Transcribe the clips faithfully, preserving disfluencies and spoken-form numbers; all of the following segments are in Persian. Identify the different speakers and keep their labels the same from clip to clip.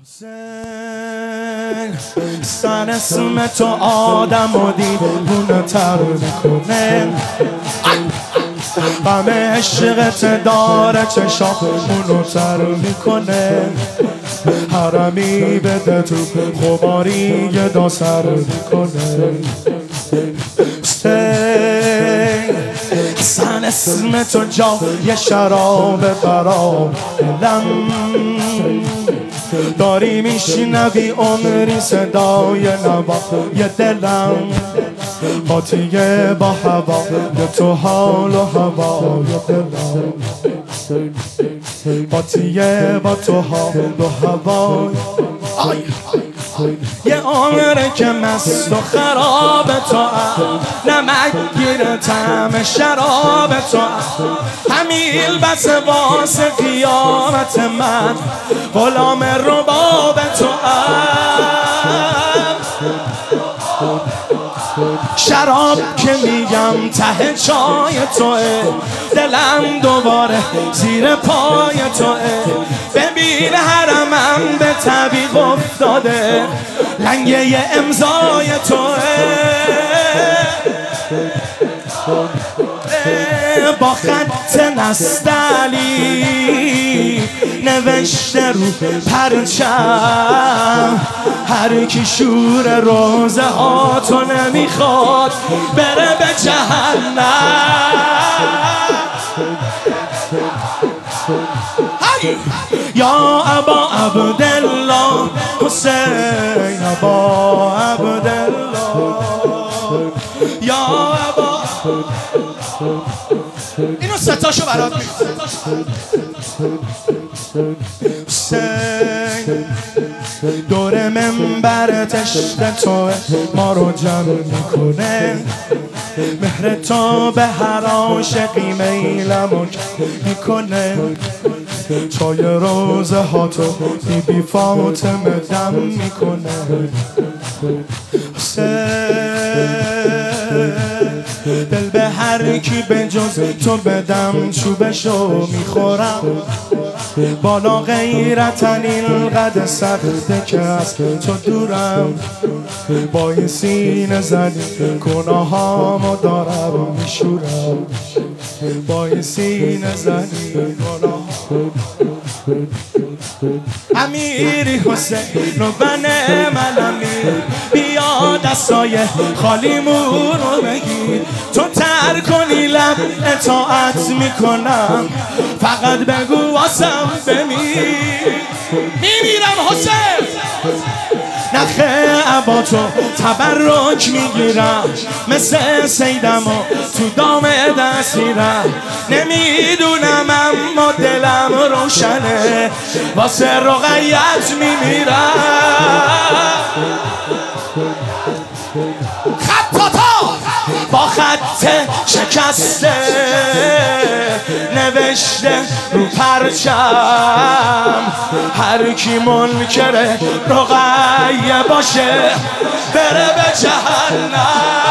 Speaker 1: سن اسم تو آدم و دیوونه تر میکنه، غم عشقت داره چشامونو تر میکنه، حرمی بده تو خماری گدا سر میکنه. سن اسم تو جا یه شراب برام دلم، داری میشنوی عمری صدای نوای دلم، قاطیه با هوا به تو حال و هوای دلم، قاطیه با تو حال و هوای. یه عمره که مست و خراب تو هم، نمک گیر طعم شراب تو هم، همیل بس واسه قیامت من، غلام رباب تو هم. شراب که میگم ته چای توه، دلم دوباره زیر پای توه، ببین حرمم به طبیق افتاده، لنگه امضای توه، با خط نستعلی نوشته رو پرچم، هر کی شور روزه ها تو نمیخواد بره به جهنم. یا ابا عبدالله حسین، ابا عبدالله، یا ابا. اینو ستاشو برات میگم. حسین دور منبر تشت تو ما رو جمع میکنه، مهر تو به هر عاشقی میلمو میکنه، چای روزه ها تو بی بی فاطمه دم میکنه. دل به هر کی به جز تو بدم چوبشو میخورم، بالا غیرتن اینقدر سخته که از تو دورم، با این سینه زدی گناهامو دارم میشورم، با این سینه زدی گناهامو. امیری حسین و بنه من امیر، بیا دستای خالیمون رو بگیر، تو تر کنی لب اطاعت میکنم، فقط بگو واسم بمیر. میمیرم حسین، نخه عبا تو تبرک میگیرم، مثل سیدم و تو دام دستیرم، نمیدونم اما دلم روشنه، واسه رقیت میمیرم. خطاتا با خط شکسته نوشته رو پرچم، هر کی منکره رقیه باشه بره به جهنم.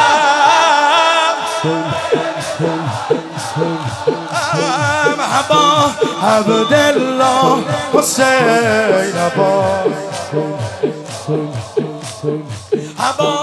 Speaker 1: ابا عبدالله حسین، ابا ابا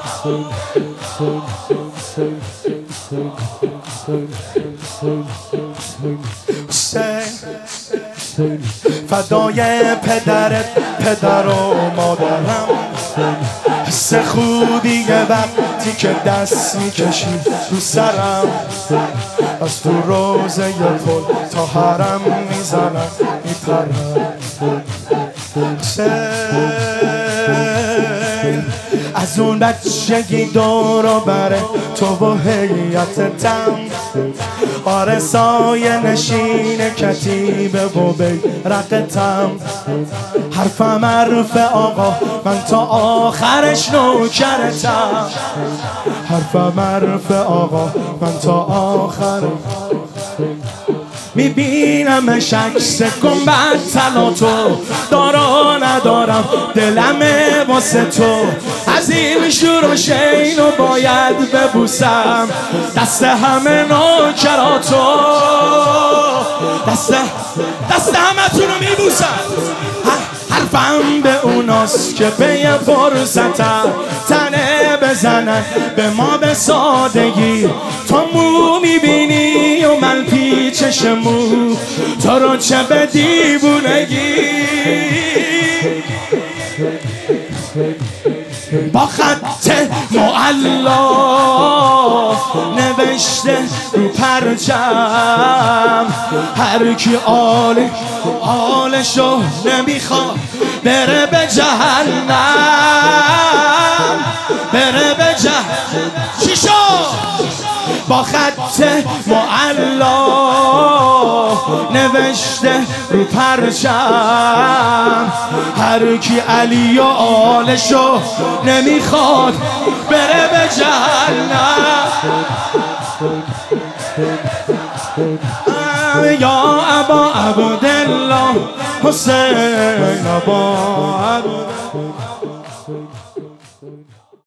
Speaker 1: حسین، فدای پدرت پدر و مادرم، حس خوبی وقتی که دست میکشی رو سرم، از تو روزه پل تا حرم میزنم میپرم. از اون بچگی دور و بره تو و هیئتتم، آره سایه نشین کتیبه و بیرقتم، حرفم حرف آقا من تا آخرش نوکرتم، حرفم حرف آقا من تا آخر. میبینم شکس گنبد طلا تو، دارا ندارم دلم واسه تو، از این شور و شینو باید ببوسم، دست همه نوکراتو، دست دست همه تو رو میبوسم، حرف غم به اوناست که به یه فرصت تنه بزنن به ما به سادگی. تو مو میبینی و من پیچش مو، تو رو چه به دیوونگی. با خط معلا نوشته رو پرچم هر کی آل آلشو نمیخواد بره به جهنم، بره به جهنم. چی شد؟ با خط معلا نوشته رو پرچم هر کی علی و آلشو نمیخواد بره به جهنم. یا ابا عبدالله حسین ابا عبدالله